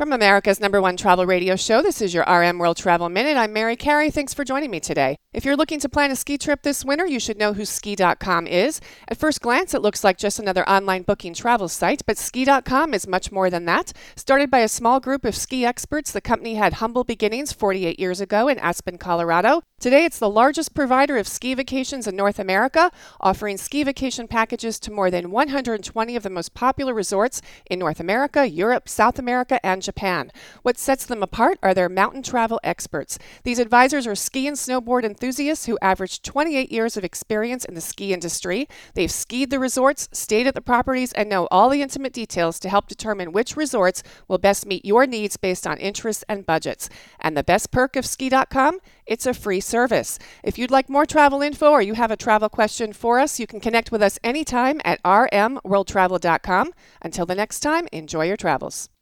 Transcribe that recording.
From America's #1 travel radio show, this is your RM World Travel Minute. I'm Mary Carey. Thanks for joining me today. If you're looking to plan a ski trip this winter, you should know who Ski.com is. At first glance, it looks like just another online booking travel site, but Ski.com is much more than that. Started by a small group of ski experts, the company had humble beginnings 48 years ago in Aspen, Colorado. Today, it's the largest provider of ski vacations in North America, offering ski vacation packages to more than 120 of the most popular resorts in North America, Europe, South America, and Japan. What sets them apart are their mountain travel experts. These advisors are ski and snowboard enthusiasts who average 28 years of experience in the ski industry. They've skied the resorts, stayed at the properties, and know all the intimate details to help determine which resorts will best meet your needs based on interests and budgets. And the best perk of Ski.com? It's a free service. If you'd like more travel info or you have a travel question for us, you can connect with us anytime at rmworldtravel.com. Until the next time, enjoy your travels.